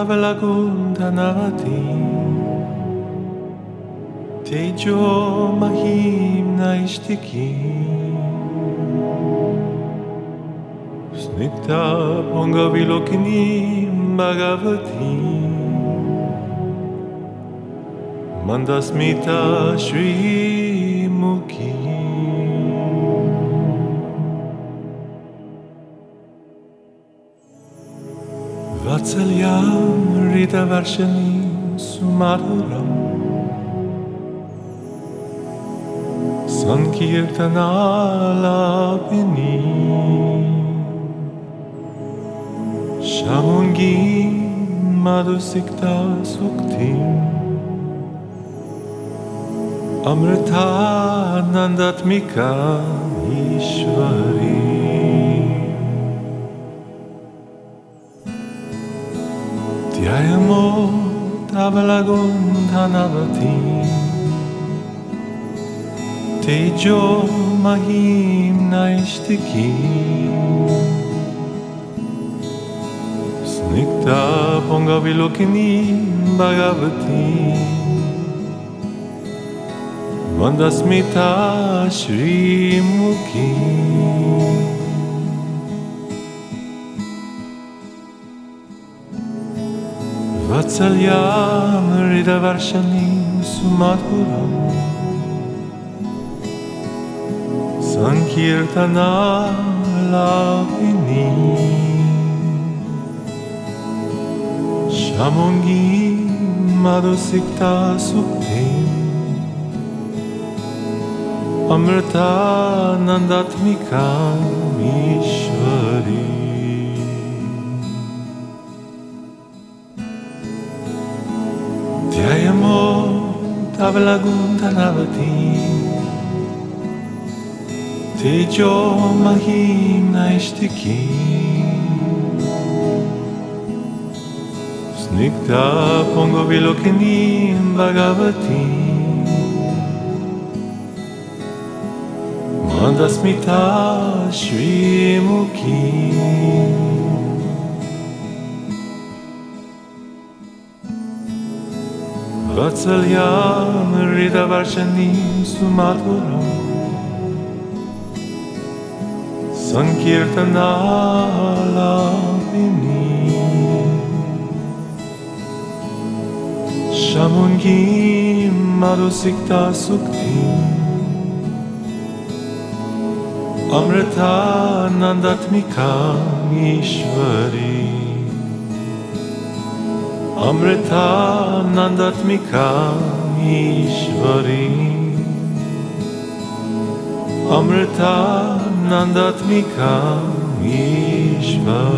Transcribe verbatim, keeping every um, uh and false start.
Avalagundhanavati Tejo Mahim Naishtiki Snigdha Pongavilokini Bhagavati Mandasmita Shri Mukhi Vatsalyam Rita Varshanim Sumadhuram Sankirtana Lapini Shamungi Madhusikta Suktim Amrita Nandatmika Ishvari Dhyayamo Avalagundhanavati Tejo Mahim Naishtiki Snigdha Pongavilokini Bhagavati Mandasmita Shri Mukhi Vatsalyam Rita Varshanim Sumadhuram Sankirtana Lapini Shamungi Madhusikta Suktim Amrita Nandatmika Ishvari Dhyayamo Avalagundhanavati Tejo Mahim Naishtiki Snigdha Pongavilokini Bhagavati Mandasmita Shri Mukhi Vatsalyam Rita Varshanim Sumadhuram Sankirtana Lapini Shamungi Madhusikta Suktim Amrita Nandatmika Ishvari Amrita Nandatmika Ishvari Amrita Nandatmika Ishvari